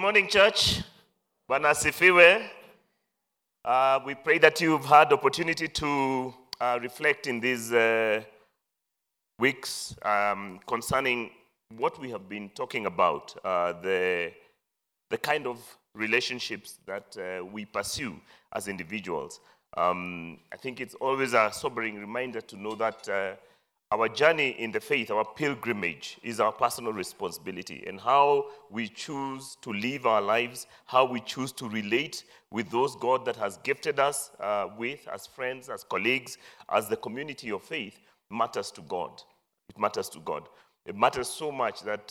morning, church. Bwana asifiwe. We pray that you've had opportunity to reflect in these weeks concerning what we have been talking about, the kind of relationships that we pursue as individuals. I think it's always a sobering reminder to know that our journey in the faith, our pilgrimage, is our personal responsibility, and how we choose to live our lives, how we choose to relate with those God that has gifted us with, as friends, as colleagues, as the community of faith, matters to God. It matters to God. It matters so much that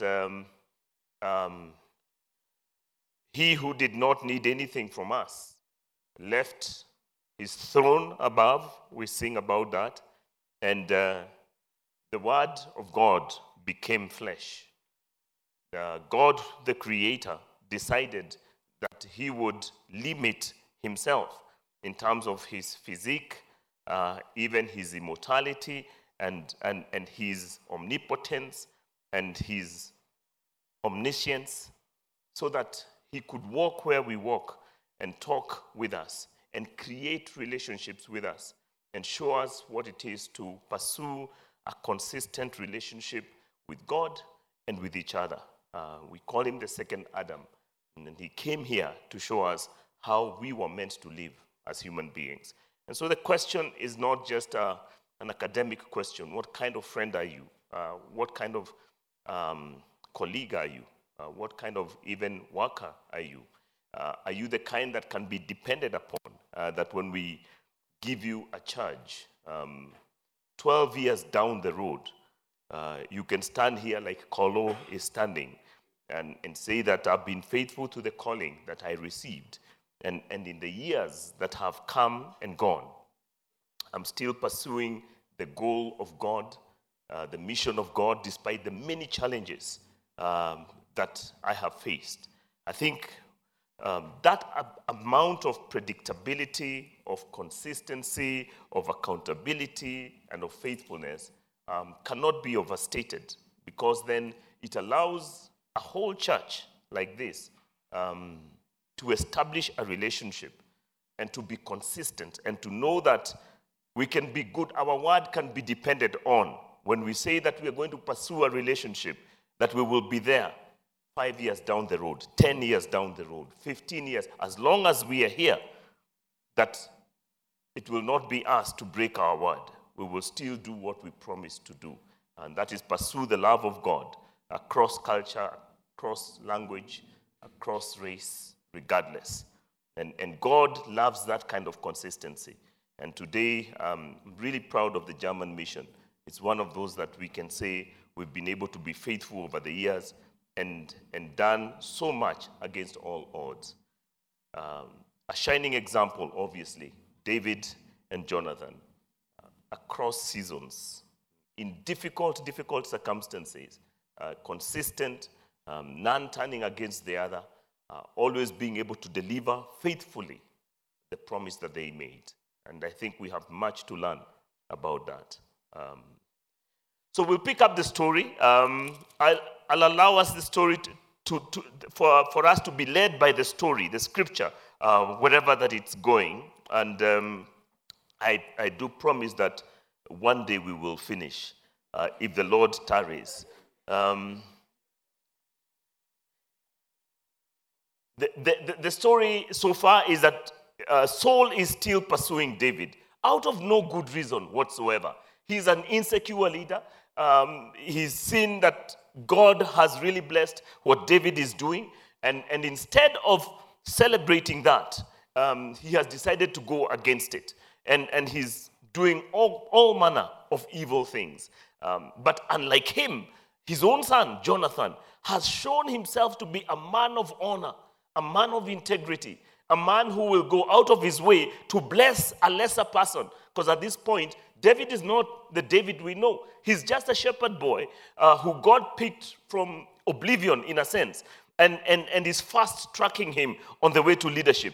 He who did not need anything from us left His throne above. We sing about that. And the Word of God became flesh. God, the Creator, decided that He would limit Himself in terms of His physique, even His immortality, and His omnipotence, and His omniscience, so that He could walk where we walk and talk with us and create relationships with us and show us what it is to pursue a consistent relationship with God and with each other. We call Him the second Adam, and He came here to show us how we were meant to live as human beings. And so the question is not just an academic question. What kind of friend are you? What kind of colleague are you? What kind of even worker are you? Are you the kind that can be depended upon, that when we give you a charge, 12 years down the road, you can stand here like Kolo is standing and say that I've been faithful to the calling that I received. And in the years that have come and gone, I'm still pursuing the goal of God, the mission of God, despite the many challenges that I have faced. I think that amount of predictability, of consistency, of accountability, and of faithfulness cannot be overstated, because then it allows a whole church like this to establish a relationship and to be consistent and to know that we can be good. Our word can be depended on. When we say that we are going to pursue a relationship, that we will be there 5 years down the road, 10 years down the road, 15 years, as long as we are here, that it will not be us to break our word. We will still do what we promised to do, and that is pursue the love of God across culture, across language, across race, regardless. And God loves that kind of consistency. And today, I'm really proud of the German mission. It's one of those that we can say we've been able to be faithful over the years and done so much against all odds. A shining example, obviously, David and Jonathan, across seasons, in difficult circumstances, consistent, none turning against the other, always being able to deliver faithfully the promise that they made. And I think we have much to learn about that. So we'll pick up the story. I'll allow us the story for us to be led by the story, the scripture, wherever that it's going. And I do promise that one day we will finish, if the Lord tarries. The story so far is that Saul is still pursuing David out of no good reason whatsoever. He's an insecure leader. He's seen that God has really blessed what David is doing, and instead of celebrating that, he has decided to go against it, and he's doing all manner of evil things. But unlike him, his own son, Jonathan, has shown himself to be a man of honor, a man of integrity, a man who will go out of his way to bless a lesser person, because at this point, David is not the David we know. He's just a shepherd boy who God picked from oblivion, in a sense, and is fast tracking him on the way to leadership.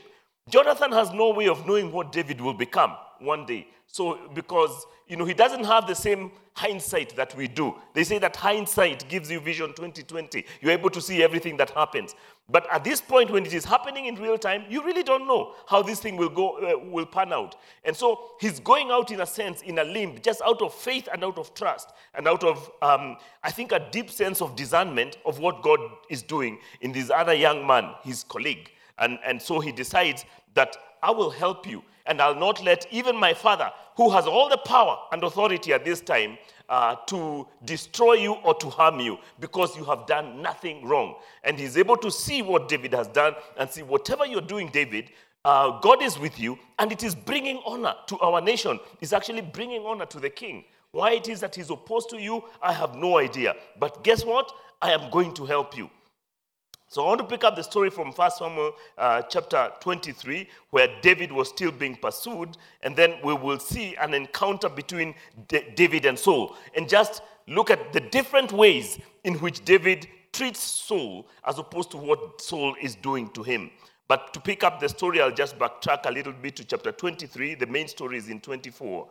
Jonathan has no way of knowing what David will become one day. So, because, he doesn't have the same hindsight that we do. They say that hindsight gives you vision 2020. You're able to see everything that happens. But at this point, when it is happening in real time, you really don't know how this thing will pan out. And so he's going out, in a sense, in a limb, just out of faith and out of trust, and out of, I think, a deep sense of discernment of what God is doing in this other young man, his colleague. And so he decides that I will help you, and I'll not let even my father, who has all the power and authority at this time, to destroy you or to harm you, because you have done nothing wrong. And he's able to see what David has done and see whatever you're doing, David, God is with you, and it is bringing honor to our nation. It's actually bringing honor to the king. Why it is that he's opposed to you, I have no idea. But guess what? I am going to help you. So I want to pick up the story from 1 Samuel chapter 23, where David was still being pursued, and then we will see an encounter between David and Saul, and just look at the different ways in which David treats Saul as opposed to what Saul is doing to him. But to pick up the story, I'll just backtrack a little bit to chapter 23. The main story is in 24.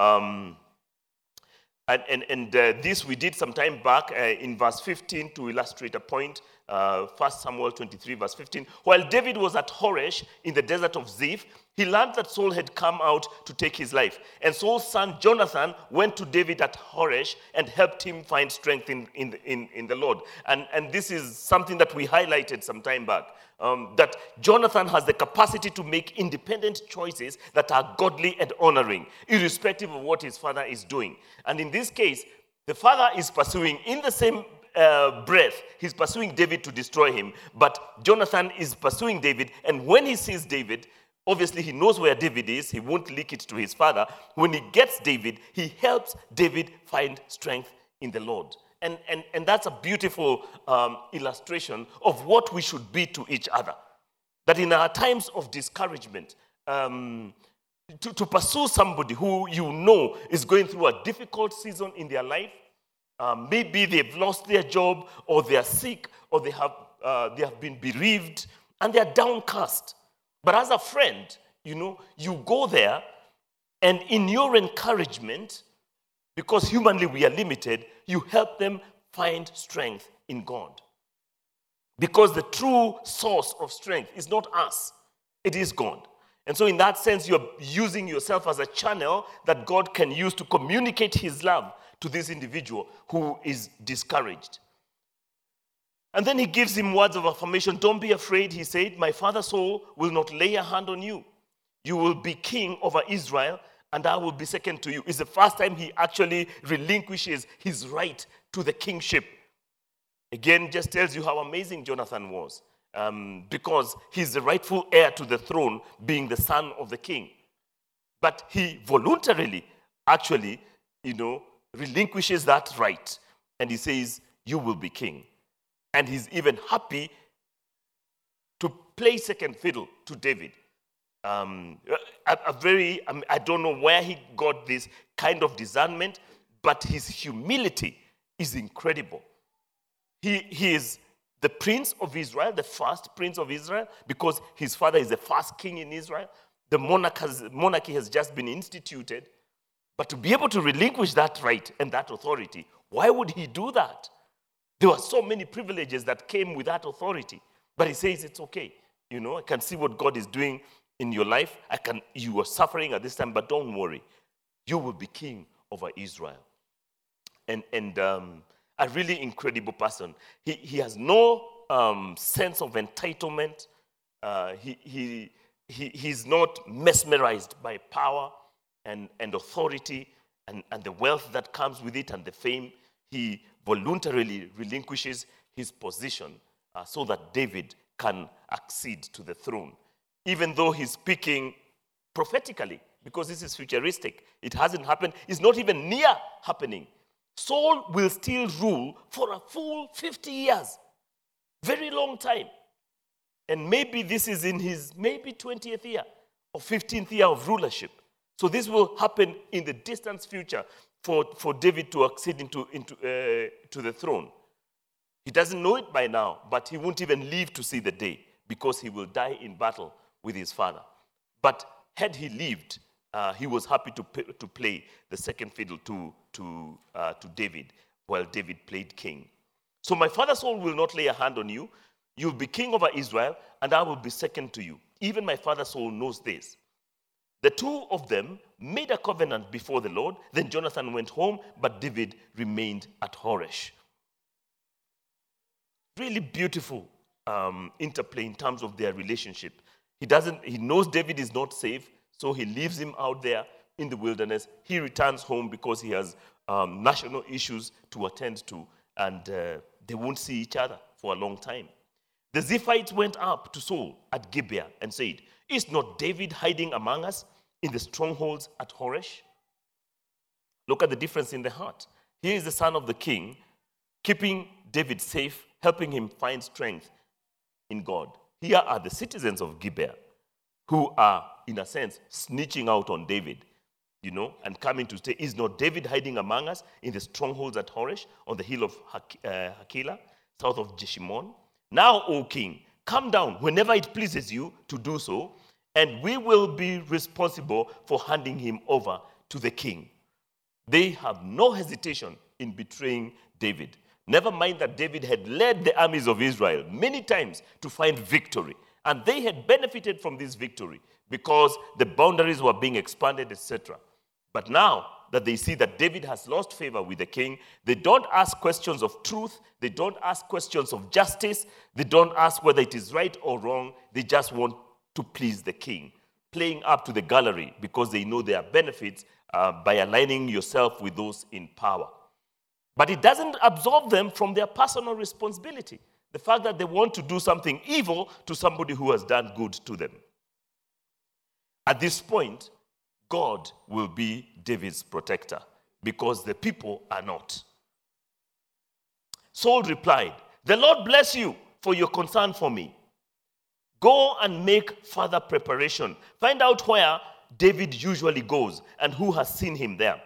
This we did some time back in verse 15 to illustrate a point. 1 Samuel 23 verse 15. While David was at Horesh in the desert of Ziph, he learned that Saul had come out to take his life. And Saul's son Jonathan went to David at Horesh and helped him find strength in the Lord. And this is something that we highlighted some time back. That Jonathan has the capacity to make independent choices that are godly and honoring, irrespective of what his father is doing. And in this case, the father is pursuing, in the same breath, he's pursuing David to destroy him, but Jonathan is pursuing David, and when he sees David, obviously he knows where David is, he won't leak it to his father. When he gets David, he helps David find strength in the Lord. And that's a beautiful illustration of what we should be to each other. That in our times of discouragement, to pursue somebody who you know is going through a difficult season in their life, maybe they've lost their job, or they are sick, or they have been bereaved, and they are downcast. But as a friend, you go there, and in your encouragement, because humanly we are limited, you help them find strength in God. Because the true source of strength is not us, it is God. And so in that sense, you're using yourself as a channel that God can use to communicate his love to this individual who is discouraged. And then he gives him words of affirmation. Don't be afraid, he said. My father Saul will not lay a hand on you. You will be king over Israel, and I will be second to you. It's the first time he actually relinquishes his right to the kingship. Again, just tells you how amazing Jonathan was, because he's the rightful heir to the throne, being the son of the king. But he voluntarily, actually, relinquishes that right, and he says, you will be king. And he's even happy to play second fiddle to David. I don't know where he got this kind of discernment, but his humility is incredible. He is the prince of Israel, the first prince of Israel, because his father is the first king in Israel. The monarchy has just been instituted. But to be able to relinquish that right and that authority, why would he do that? There were so many privileges that came with that authority. But he says, it's okay. I can see what God is doing in your life. You are suffering at this time, but don't worry. You will be king over Israel. And a really incredible person. He has no sense of entitlement. He's not mesmerized by power and authority and the wealth that comes with it and the fame. He voluntarily relinquishes his position so that David can accede to the throne. Even though he's speaking prophetically, because this is futuristic. It hasn't happened. It's not even near happening. Saul will still rule for a full 50 years. Very long time. And maybe this is in his 20th year or 15th year of rulership. So this will happen in the distant future for David to accede to the throne. He doesn't know it by now, but he won't even live to see the day because he will die in battle with his father. But had he lived, he was happy to play the second fiddle to David while David played king. So my father Saul will not lay a hand on you. You'll be king over Israel, and I will be second to you. Even my father Saul knows this. The two of them made a covenant before the Lord. Then Jonathan went home, but David remained at Horesh. Really beautiful interplay in terms of their relationship. He knows David is not safe, so he leaves him out there in the wilderness. He returns home because he has national issues to attend to, and they won't see each other for a long time. The Ziphites went up to Saul at Gibeah and said, "Is not David hiding among us in the strongholds at Horesh?" Look at the difference in the heart. Here is the son of the king, keeping David safe, helping him find strength in God. Here are the citizens of Gibeah who are, in a sense, snitching out on David, and coming to say, "Is not David hiding among us in the strongholds at Horesh, on the hill of Hakilah, south of Jeshimon? Now, O king, come down whenever it pleases you to do so, and we will be responsible for handing him over to the king." They have no hesitation in betraying David. Never mind that David had led the armies of Israel many times to find victory. And they had benefited from this victory because the boundaries were being expanded, etc. But now that they see that David has lost favor with the king, they don't ask questions of truth. They don't ask questions of justice. They don't ask whether it is right or wrong. They just want to please the king, playing up to the gallery because they know there are benefits by aligning yourself with those in power. But it doesn't absolve them from their personal responsibility. The fact that they want to do something evil to somebody who has done good to them. At this point, God will be David's protector because the people are not. Saul replied, "The Lord bless you for your concern for me. Go and make further preparation. Find out where David usually goes and who has seen him there.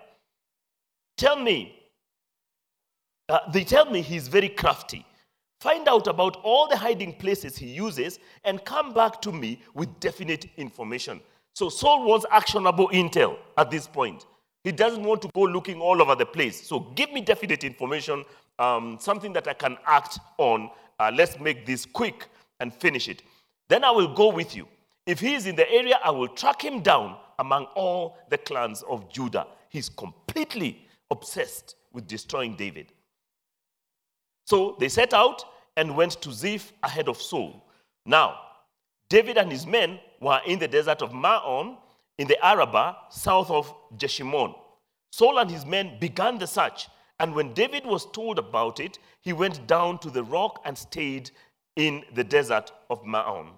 They tell me he's very crafty. Find out about all the hiding places he uses and come back to me with definite information." So Saul wants actionable intel at this point. He doesn't want to go looking all over the place. So give me definite information, something that I can act on. Let's make this quick and finish it. Then I will go with you. If he is in the area, I will track him down among all the clans of Judah. He's completely obsessed with destroying David. So they set out and went to Ziph ahead of Saul. Now, David and his men were in the desert of Maon in the Arabah, south of Jeshimon. Saul and his men began the search, and when David was told about it, he went down to the rock and stayed in the desert of Maon.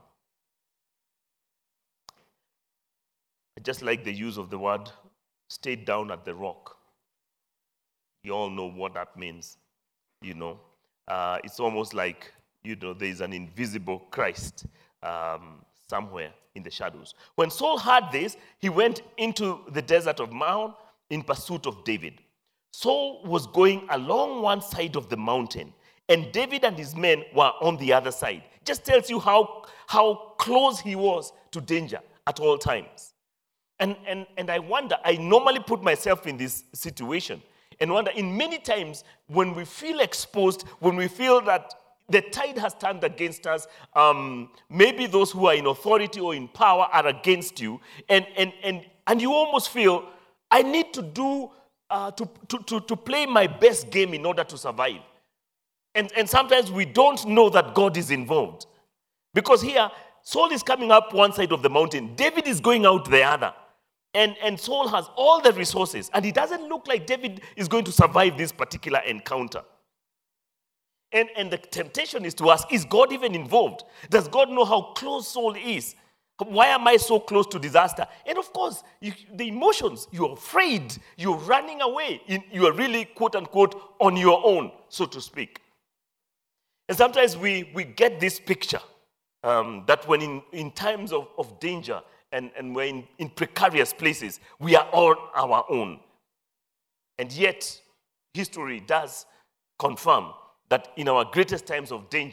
I just like the use of the word stayed down at the rock. You all know what that means, It's almost like, there's an invisible Christ somewhere in the shadows. When Saul heard this, he went into the desert of Maon in pursuit of David. Saul was going along one side of the mountain, and David and his men were on the other side. Just tells you how close he was to danger at all times. And I wonder, I normally put myself in this situation and wonder, in many times when we feel exposed, when we feel that the tide has turned against us, maybe those who are in authority or in power are against you, and you almost feel, I need to do to play my best game in order to survive. And sometimes we don't know that God is involved. Because here, Saul is coming up one side of the mountain, David is going out the other. And Saul has all the resources, and it doesn't look like David is going to survive this particular encounter. And the temptation is to ask, is God even involved? Does God know how close Saul is? Why am I so close to disaster? And of course, the emotions, you're afraid, you're running away. You are really, quote unquote, on your own, so to speak. And sometimes we get this picture that when in times of danger, and we're in precarious places, we are on our own. And yet, history does confirm that in our greatest times of danger,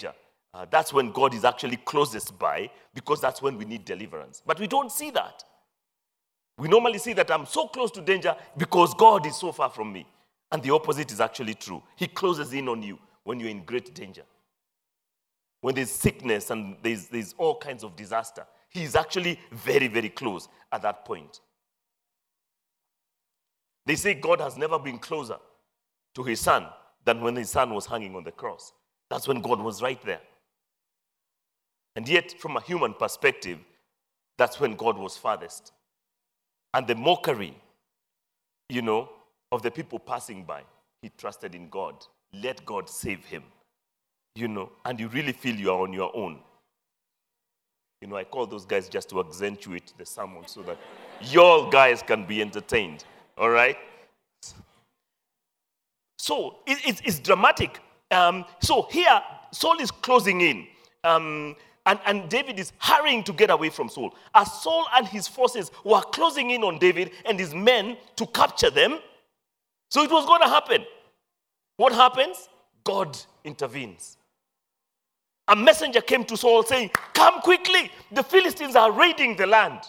That's when God is actually closest by, because that's when we need deliverance. But we don't see that. We normally see that I'm so close to danger because God is so far from me. And the opposite is actually true. He closes in on you when you're in great danger. When there's sickness and there's all kinds of disaster, he is actually very, very close at that point. They say God has never been closer to his son than when his son was hanging on the cross. That's when God was right there. And yet, from a human perspective, that's when God was farthest. And the mockery, of the people passing by, he trusted in God. Let God save him. And you really feel you are on your own. I call those guys just to accentuate the sermon so that your guys can be entertained. All right? So it's dramatic. So here, Saul is closing in. And David is hurrying to get away from Saul. As Saul and his forces were closing in on David and his men to capture them, so it was going to happen. What happens? God intervenes. A messenger came to Saul saying, "Come quickly, the Philistines are raiding the land."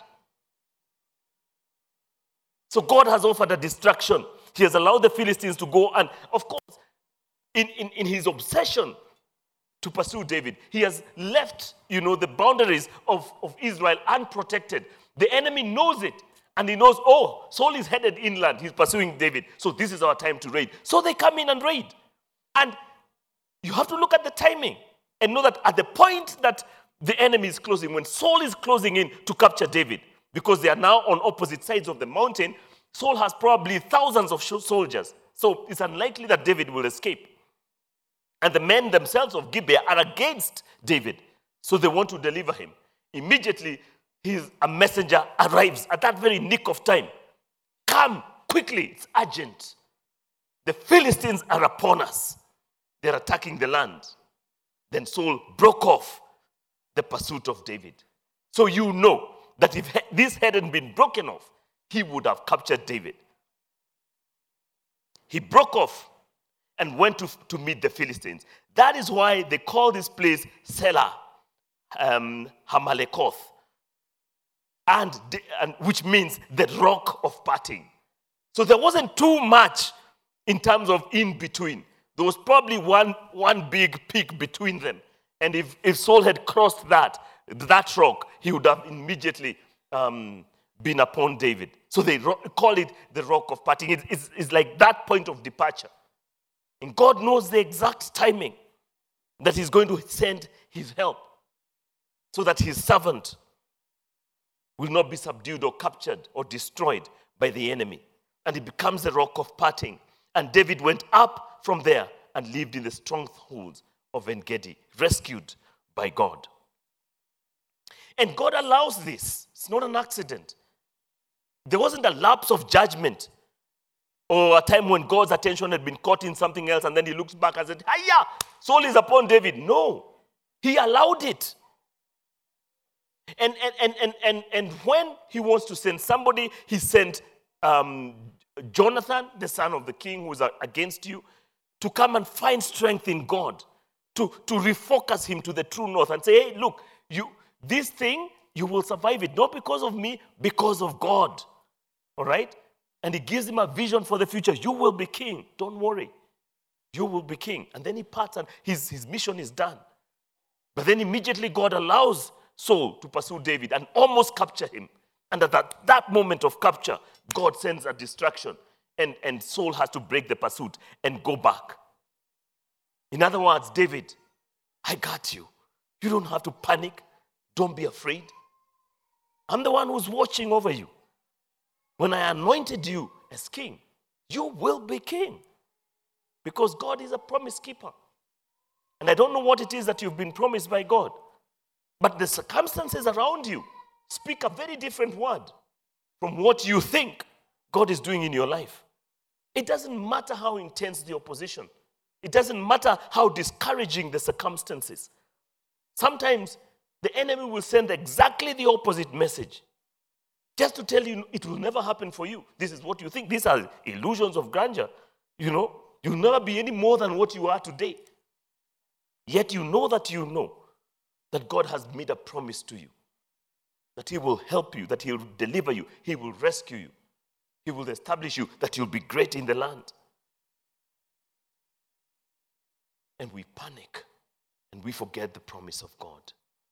So God has offered a distraction. He has allowed the Philistines to go, and of course, in his obsession to pursue David, he has left, the boundaries of Israel unprotected. The enemy knows it, and he knows, Saul is headed inland. He's pursuing David, so this is our time to raid. So they come in and raid. And you have to look at the timing and know that at the point that the enemy is closing, when Saul is closing in to capture David, because they are now on opposite sides of the mountain, Saul has probably thousands of soldiers. So it's unlikely that David will escape. And the men themselves of Gibeah are against David. So they want to deliver him. Immediately, a messenger arrives at that very nick of time. Come quickly, it's urgent. The Philistines are upon us. They're attacking the land. Then Saul broke off the pursuit of David. So you know that if this hadn't been broken off, he would have captured David. He broke off and went to meet the Philistines. That is why they call this place Selah, Hamalekoth, and which means the rock of parting. So there wasn't too much in terms of in between. There was probably one big peak between them. And if Saul had crossed that rock, he would have immediately been upon David. So they call it the rock of parting. It's like that point of departure. And God knows the exact timing that he's going to send his help so that his servant will not be subdued or captured or destroyed by the enemy. And it becomes the rock of parting. And David went up from there and lived in the strongholds of En-Gedi, rescued by God. And God allows this. It's not an accident. There wasn't a lapse of judgment or a time when God's attention had been caught in something else and then he looks back and said, "Hiya, Saul is upon David." No, he allowed it. And when he wants to send somebody, he sent Jonathan, the son of the king who is against you, to come and find strength in God, to refocus him to the true north and say, "Hey, look, this thing, you will survive it, not because of me, because of God." All right? And he gives him a vision for the future. You will be king. Don't worry. You will be king. And then he parts and his mission is done. But then immediately God allows Saul to pursue David and almost capture him. And at that moment of capture, God sends a distraction. And Saul has to break the pursuit and go back. In other words, David, I got you. You don't have to panic. Don't be afraid. I'm the one who's watching over you. When I anointed you as king, you will be king. Because God is a promise keeper. And I don't know what it is that you've been promised by God. But the circumstances around you speak a very different word from what you think God is doing in your life. It doesn't matter how intense the opposition. It doesn't matter how discouraging the circumstances. Sometimes the enemy will send exactly the opposite message. Just to tell you it will never happen for you. This is what you think. These are illusions of grandeur. You'll never be any more than what you are today. Yet you know that you know that God has made a promise to you, that he will help you, that he will deliver you, he will rescue you, he will establish you, that you'll be great in the land. And we panic and we forget the promise of God.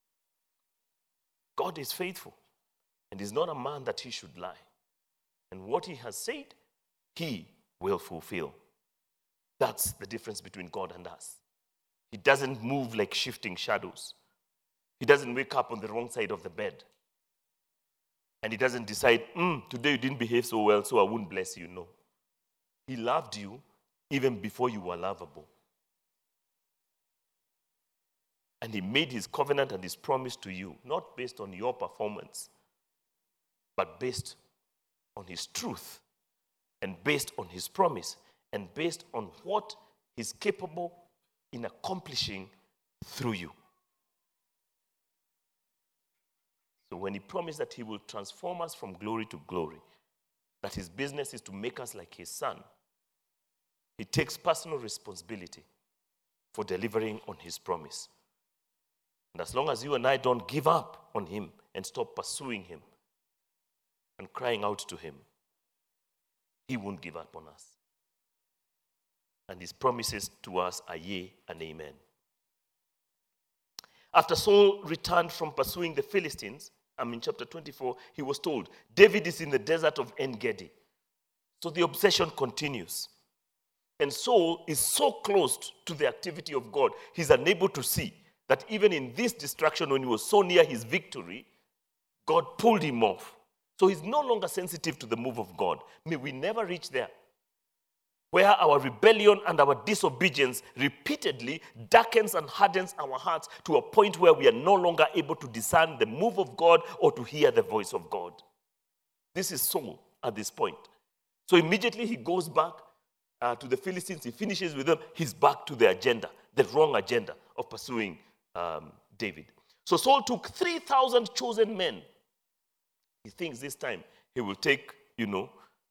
God is faithful and is not a man that he should lie. And what he has said, he will fulfill. That's the difference between God and us. He doesn't move like shifting shadows. He doesn't wake up on the wrong side of the bed. And he doesn't decide, today you didn't behave so well, so I won't bless you. No. He loved you even before you were lovable. And he made his covenant and his promise to you, not based on your performance, but based on his truth, and based on his promise, and based on what he's capable in accomplishing through you. So when he promised that he will transform us from glory to glory, that his business is to make us like his son, he takes personal responsibility for delivering on his promise. And as long as you and I don't give up on him and stop pursuing him and crying out to him, he won't give up on us. And his promises to us are yea and amen. After Saul returned from pursuing the Philistines, in chapter 24, he was told, David is in the desert of En-Gedi. So the obsession continues. And Saul is so close to the activity of God, he's unable to see that even in this distraction, when he was so near his victory, God pulled him off. So he's no longer sensitive to the move of God. May we never reach there, where our rebellion and our disobedience repeatedly darkens and hardens our hearts to a point where we are no longer able to discern the move of God or to hear the voice of God. This is Saul at this point. So immediately he goes back to the Philistines, he finishes with them, he's back to the agenda, the wrong agenda of pursuing David. So Saul took 3,000 chosen men. He thinks this time he will take, the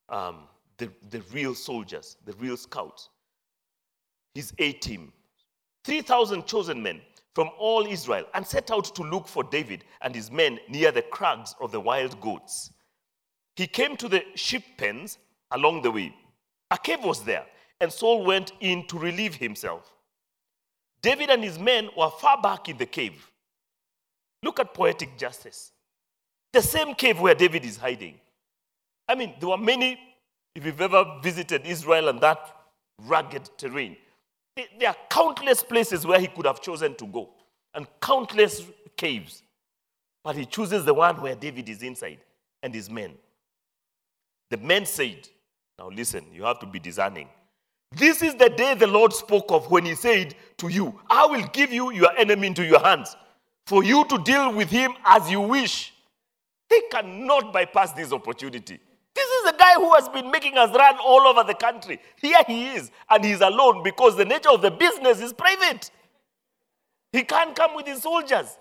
real soldiers, the real scouts, his A-team, 3,000 chosen men from all Israel, and set out to look for David and his men near the crags of the wild goats. He came to the sheep pens along the way. A cave was there, and Saul went in to relieve himself. David and his men were far back in the cave. Look at poetic justice. The same cave where David is hiding. There were many, if you've ever visited Israel and that rugged terrain, there are countless places where he could have chosen to go, and countless caves. But he chooses the one where David is inside and his men. The men said, now listen, you have to be discerning. This is the day the Lord spoke of when he said to you, I will give you your enemy into your hands, for you to deal with him as you wish. They cannot bypass this opportunity. This is the guy who has been making us run all over the country. Here he is, and he's alone because the nature of the business is private. He can't come with his soldiers.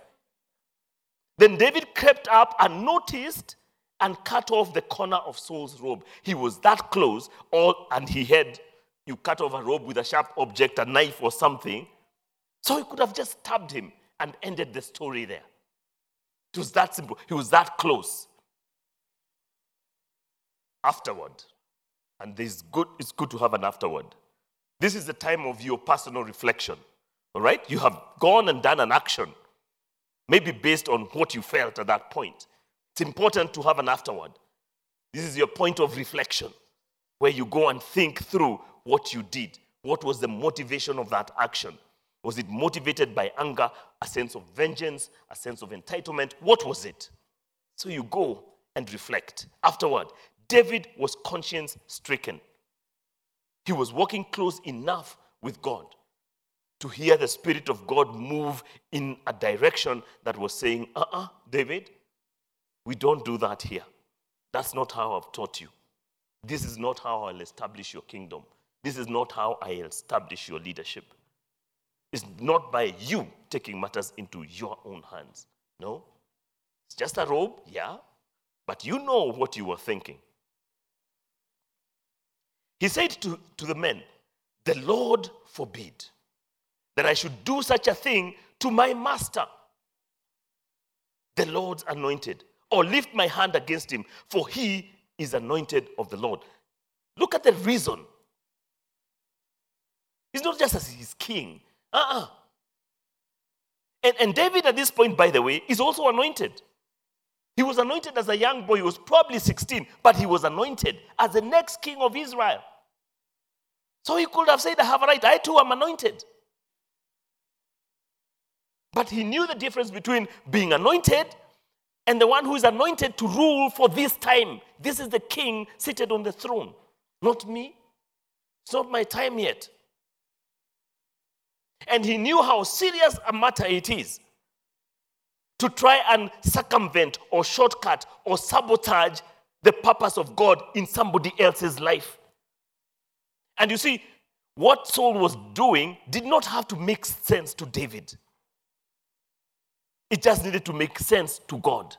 Then David crept up and noticed and cut off the corner of Saul's robe. He was that close, and you cut off a robe with a sharp object, a knife or something. So he could have just stabbed him and ended the story there. It was that simple. He was that close. Afterward, and it's good to have an afterward. This is the time of your personal reflection. All right? You have gone and done an action, maybe based on what you felt at that point. It's important to have an afterward. This is your point of reflection, where you go and think through what you did. What was the motivation of that action? Was it motivated by anger, a sense of vengeance, a sense of entitlement? What was it? So you go and reflect. Afterward, David was conscience-stricken. He was walking close enough with God to hear the Spirit of God move in a direction that was saying, David, we don't do that here. That's not how I've taught you. This is not how I'll establish your kingdom. This is not how I'll establish your leadership. It's not by you taking matters into your own hands. No. It's just a robe, yeah, but you know what you were thinking. He said to the men, the Lord forbid that I should do such a thing to my master. Lord's anointed, or lift my hand against him, for he is anointed of the Lord. Look at the reason. He's not just as his king. And David at this point, by the way, is also anointed. He was anointed as a young boy. He was probably 16, but he was anointed as the next king of Israel. So he could have said, I have a right. I too am anointed. But he knew the difference between being anointed and the one who is anointed to rule for this time. This is the king seated on the throne, not me. It's not my time yet. And he knew how serious a matter it is to try and circumvent or shortcut or sabotage the purpose of God in somebody else's life. And you see, what Saul was doing did not have to make sense to David. It just needed to make sense to God.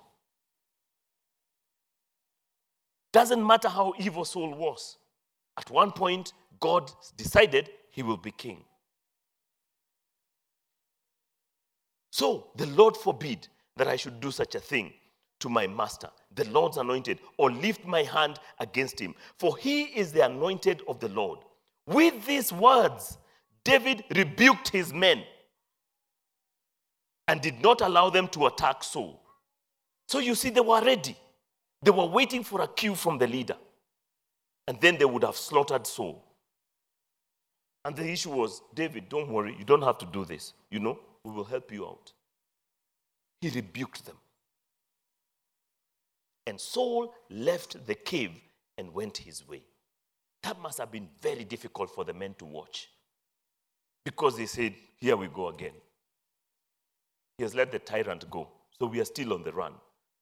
Doesn't matter how evil Saul was. At one point, God decided he will be king. So the Lord forbid that I should do such a thing to my master, the Lord's anointed, or lift my hand against him. For he is the anointed of the Lord. With these words, David rebuked his men and did not allow them to attack Saul. So you see, they were ready. They were waiting for a cue from the leader. And then they would have slaughtered Saul. And the issue was, David, don't worry, you don't have to do this. You know, we will help you out. He rebuked them. And Saul left the cave and went his way. That must have been very difficult for the men to watch. Because they said, here we go again. He has let the tyrant go. So we are still on the run.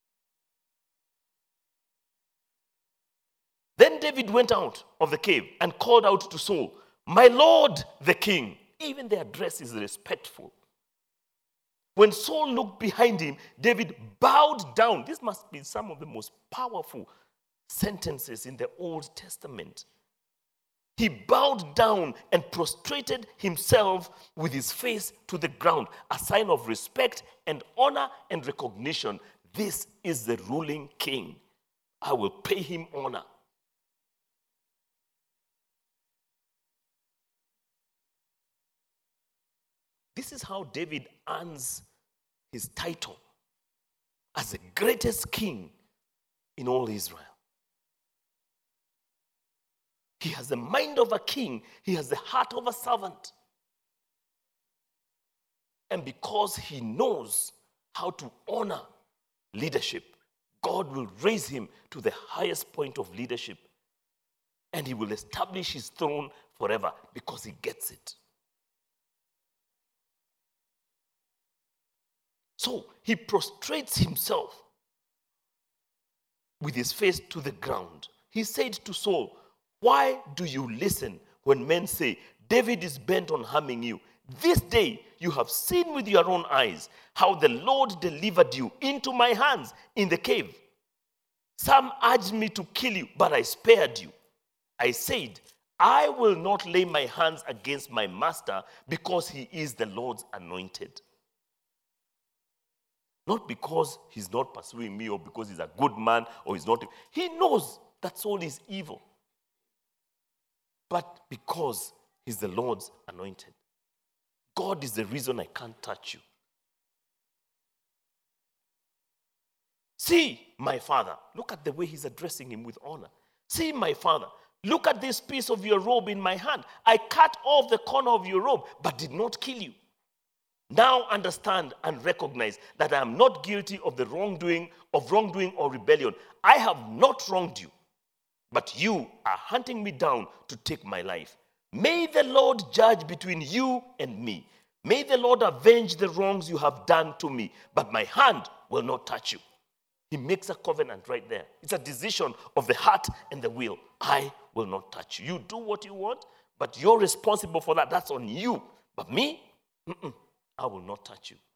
Then David went out of the cave and called out to Saul, my lord, the king. Even the address is respectful. When Saul looked behind him, David bowed down. This must be some of the most powerful sentences in the Old Testament. He bowed down and prostrated himself with his face to the ground, a sign of respect and honor and recognition. This is the ruling king. I will pay him honor. This is how David earns his title as the greatest king in all Israel. He has the mind of a king. He has the heart of a servant. And because he knows how to honor leadership, God will raise him to the highest point of leadership. And he will establish his throne forever because he gets it. So he prostrates himself with his face to the ground. He said to Saul, why do you listen when men say, David is bent on harming you? This day you have seen with your own eyes how the Lord delivered you into my hands in the cave. Some urged me to kill you, but I spared you. I said, I will not lay my hands against my master because he is the Lord's anointed. Not because he's not pursuing me or because he's a good man or he's not. He knows that Saul is evil. But because he's the Lord's anointed. God is the reason I can't touch you. See, my father. Look at the way he's addressing him with honor. See, my father. Look at this piece of your robe in my hand. I cut off the corner of your robe, but did not kill you. Now understand and recognize that I am not guilty of the wrongdoing or rebellion. I have not wronged you, but you are hunting me down to take my life. May the Lord judge between you and me. May the Lord avenge the wrongs you have done to me, but my hand will not touch you. He makes a covenant right there. It's a decision of the heart and the will. I will not touch you. You do what you want, but you're responsible for that. That's on you. But me, I will not touch you.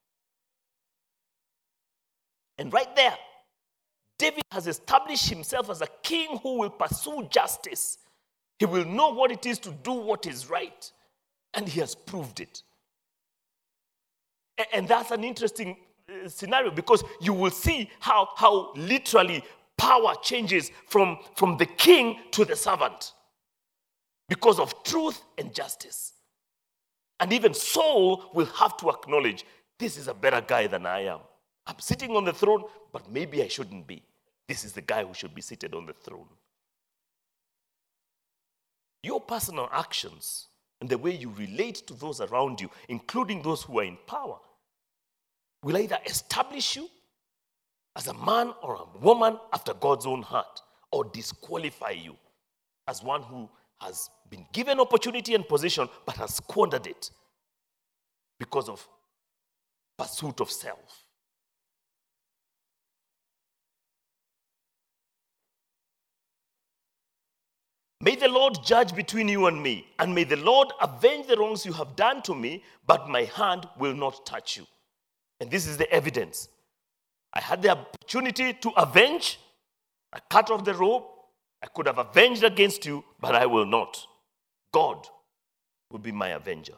And right there, David has established himself as a king who will pursue justice. He will know what it is to do what is right. And he has proved it. And that's an interesting scenario, because you will see how literally power changes from the king to the servant because of truth and justice. And even Saul will have to acknowledge, this is a better guy than I am. I'm sitting on the throne, but maybe I shouldn't be. This is the guy who should be seated on the throne. Your personal actions and the way you relate to those around you, including those who are in power, will either establish you as a man or a woman after God's own heart, or disqualify you as one who has been given opportunity and position but has squandered it because of pursuit of self. May the Lord judge between you and me, and may the Lord avenge the wrongs you have done to me, but my hand will not touch you. And this is the evidence. I had the opportunity to avenge. I cut off the rope. I could have avenged against you, but I will not. God will be my avenger.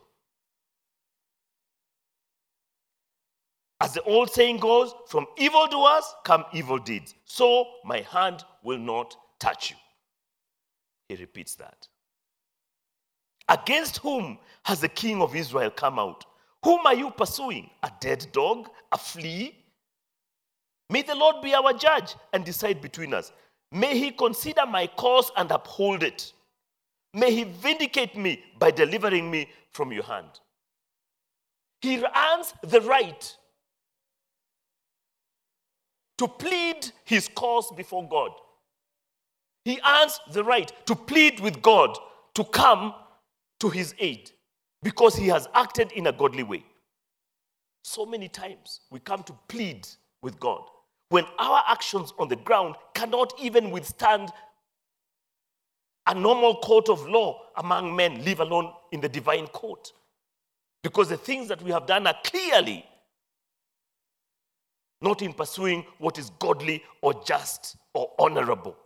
As the old saying goes, from evildoers come evil deeds. So my hand will not touch you. He repeats that. Against whom has the king of Israel come out? Whom are you pursuing? A dead dog? A flea? May the Lord be our judge and decide between us. May he consider my cause and uphold it. May he vindicate me by delivering me from your hand. He earns the right to plead his cause before God. He earns the right to plead with God to come to his aid because he has acted in a godly way. So many times we come to plead with God when our actions on the ground cannot even withstand a normal court of law among men, leave alone in the divine court. Because the things that we have done are clearly not in pursuing what is godly or just or honorable.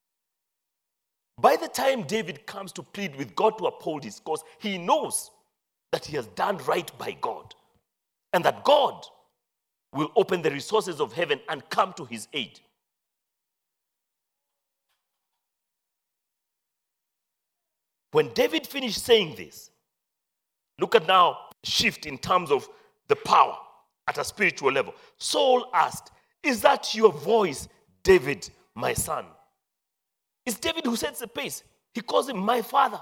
By the time David comes to plead with God to uphold his cause, he knows that he has done right by God and that God will open the resources of heaven and come to his aid. When David finished saying this, look at now shift in terms of the power at a spiritual level. Saul asked, "Is that your voice, David, my son?" It's David who sets the pace. He calls him my father.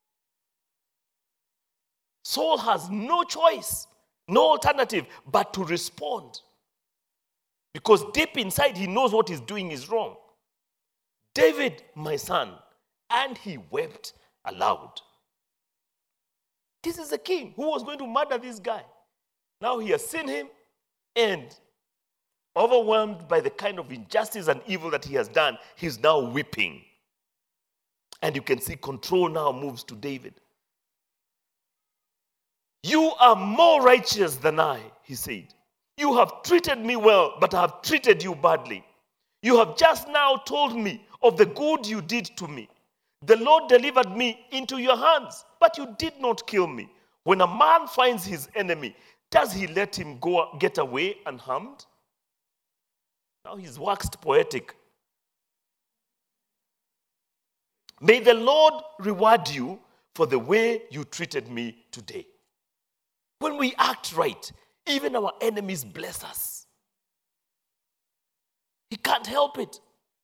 Saul has no choice, no alternative but to respond. Because deep inside he knows what he's doing is wrong. David, my son. And he wept aloud. This is the king who was going to murder this guy. Now he has seen him and overwhelmed by the kind of injustice and evil that he has done, he's now weeping. And you can see control now moves to David. "You are more righteous than I," he said. "You have treated me well, but I have treated you badly. You have just now told me of the good you did to me. The Lord delivered me into your hands, but you did not kill me. When a man finds his enemy, does he let him get away unharmed?" Now he's waxed poetic. "May the Lord reward you for the way you treated me today." When we act right, even our enemies bless us. He can't help it.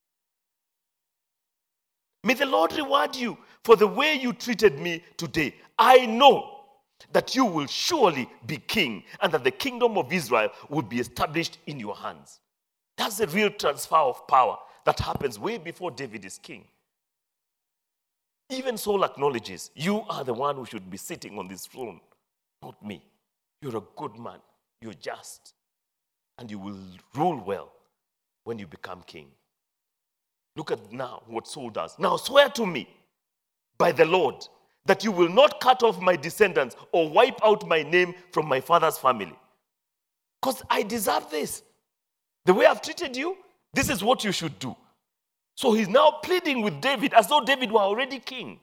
"May the Lord reward you for the way you treated me today. I know that you will surely be king and that the kingdom of Israel will be established in your hands." That's the real transfer of power that happens way before David is king. Even Saul acknowledges, "You are the one who should be sitting on this throne, not me. You're a good man. You're just. And you will rule well when you become king." Look at now what Saul does. "Now swear to me by the Lord that you will not cut off my descendants or wipe out my name from my father's family. Because I deserve this. The way I've treated you, this is what you should do." So he's now pleading with David as though David were already king.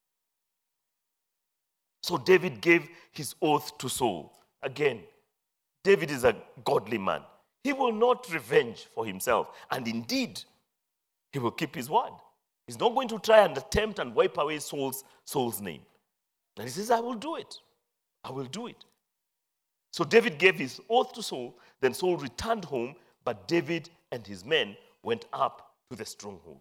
So David gave his oath to Saul. Again, David is a godly man. he will not revenge for himself. And indeed, he will keep his word. He's not going to try and attempt and wipe away Saul's name. And he says, I will do it. I will do it. So David gave his oath to Saul. Then Saul returned home, but David and his men went up to the stronghold.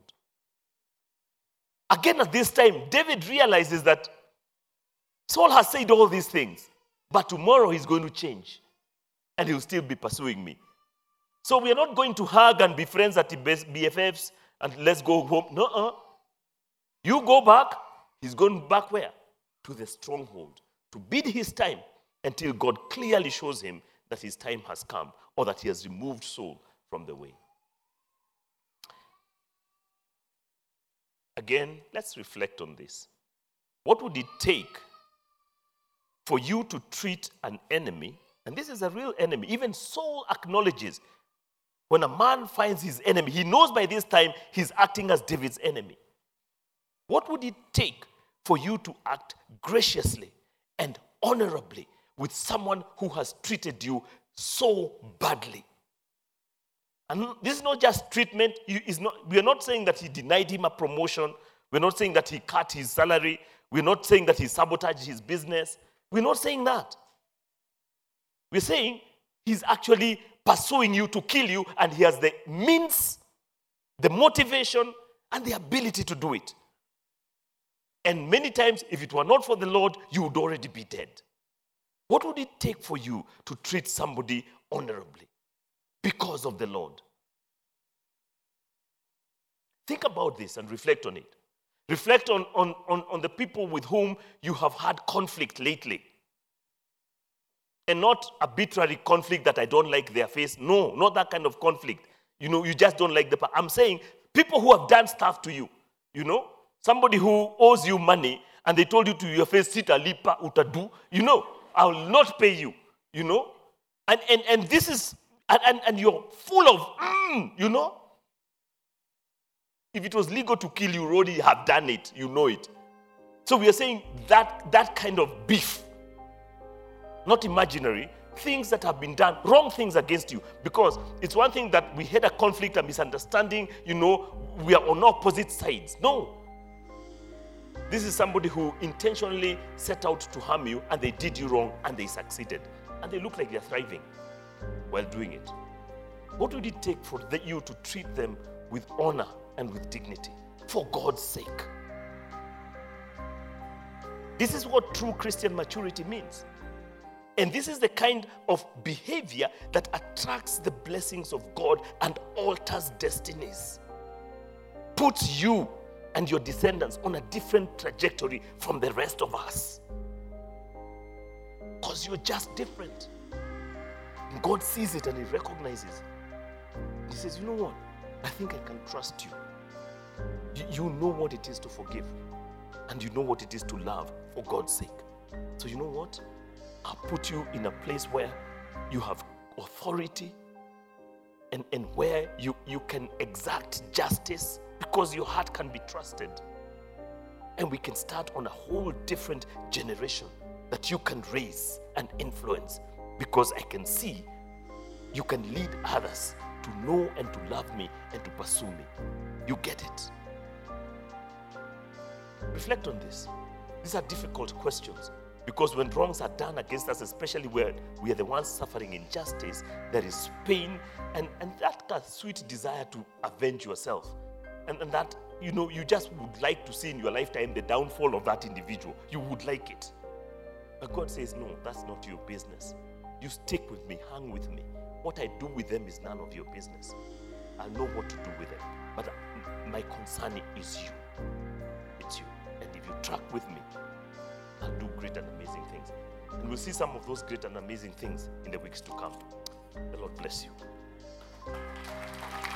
Again, at this time, David realizes that Saul has said all these things, but tomorrow he's going to change, and he'll still be pursuing me. So we are not going to hug and be friends at the BFFs and let's go home. No. You go back. He's going back where? To the stronghold, to bid his time until God clearly shows him that his time has come or that he has removed Saul from the way. Again, let's reflect on this. What would it take for you to treat an enemy, and this is a real enemy, even Saul acknowledges when a man finds his enemy, he knows by this time he's acting as David's enemy. What would it take for you to act graciously and honorably with someone who has treated you so badly? And this is not just treatment. We are not saying that he denied him a promotion. We're not saying that he cut his salary. We're not saying that he sabotaged his business. We're not saying that. We're saying he's actually pursuing you to kill you, and he has the means, the motivation, and the ability to do it. And many times, if it were not for the Lord, you would already be dead. What would it take for you to treat somebody honorably because of the Lord? Think about this and reflect on it. Reflect on the people with whom you have had conflict lately. And not arbitrary conflict that I don't like their face. No, not that kind of conflict. You just don't like the person. I'm saying people who have done stuff to you. Somebody who owes you money and they told you to your face, sita lipa utadu. I will not pay you. And this is, and you're full of, If it was legal to kill you, you already have done it. You know it. So we are saying that kind of beef, not imaginary, things that have been done, wrong things against you. Because it's one thing that we had a conflict, a misunderstanding, we are on opposite sides. No. This is somebody who intentionally set out to harm you, and they did you wrong, and they succeeded. And they look like they're thriving while doing it. What would it take for you to treat them with honor and with dignity, for God's sake? This is what true Christian maturity means. And this is the kind of behavior that attracts the blessings of God and alters destinies. Puts you and your descendants on a different trajectory from the rest of us. Because you're just different. And God sees it and he recognizes. He says, you know what? I think I can trust you. You know what it is to forgive. And you know what it is to love for God's sake. So you know what? I'll put you in a place where you have authority and where you can exact justice because your heart can be trusted. And we can start on a whole different generation that you can raise and influence because I can see you can lead others to know and to love me and to pursue me. You get it. Reflect on this. These are difficult questions because when wrongs are done against us, especially where we are the ones suffering injustice, there is pain and that sweet desire to avenge yourself. And that, you just would like to see in your lifetime the downfall of that individual. You would like it. But God says, no, that's not your business. You stick with me, hang with me. What I do with them is none of your business. I'll know what to do with them. But my concern is you. It's you. And if you track with me, I'll do great and amazing things. And we'll see some of those great and amazing things in the weeks to come. The Lord bless you.